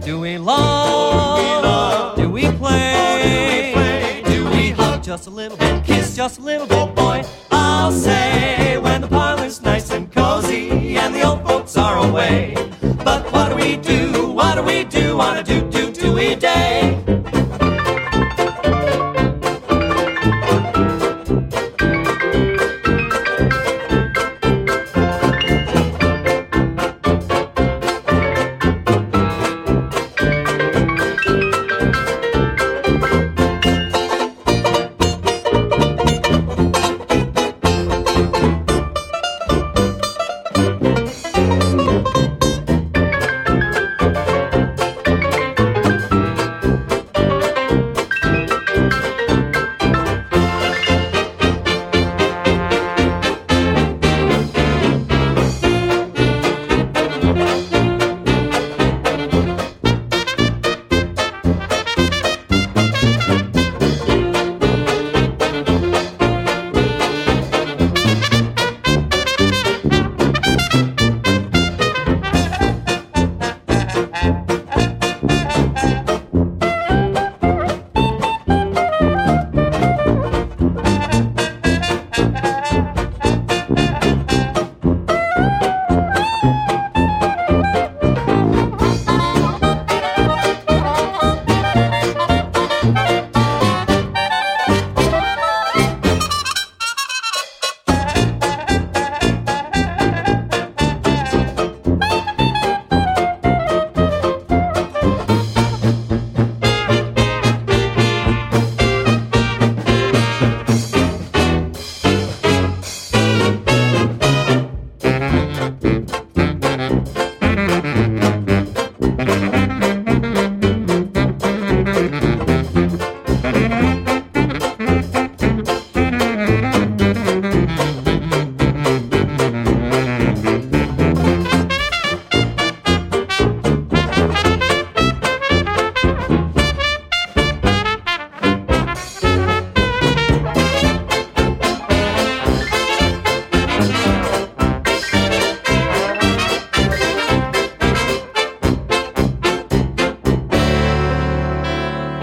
Do we love? Do we play? Do we hug just a little bit, kiss just a little bit, boy? I'll say when the parlor's nice and cozy and the old folks are away. But what do we do? What do we do on a do-do-do-y day?